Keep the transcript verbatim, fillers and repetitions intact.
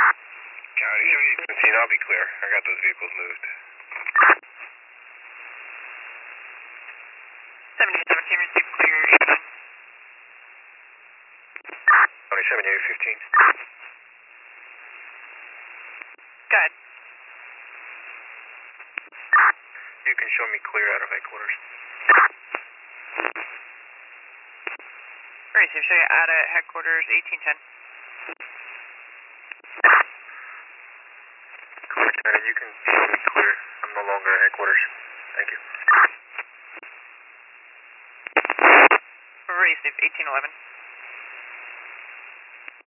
County seventy seventeen, I'll be clear. I got those vehicles moved. seventy seventeen, receive clear. County seventy-eight fifteen. Go ahead. You can show me clear out of headquarters. Receive, show you out at headquarters, eighteen ten. Clear, you can show me clear. I'm no longer at headquarters. Thank you. Receive, eighteen eleven.